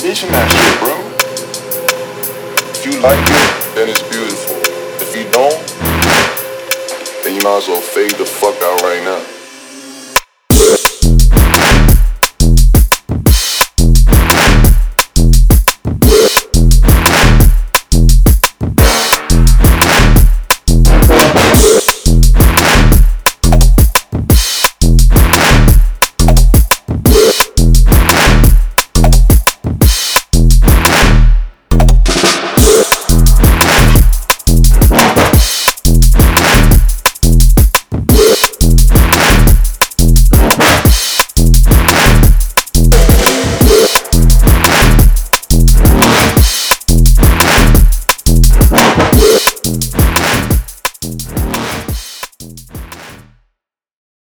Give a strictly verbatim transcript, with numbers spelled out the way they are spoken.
condition that shit, bro. If you like it, then it's beautiful. If you don't, then you might as well fade the fuck out right now.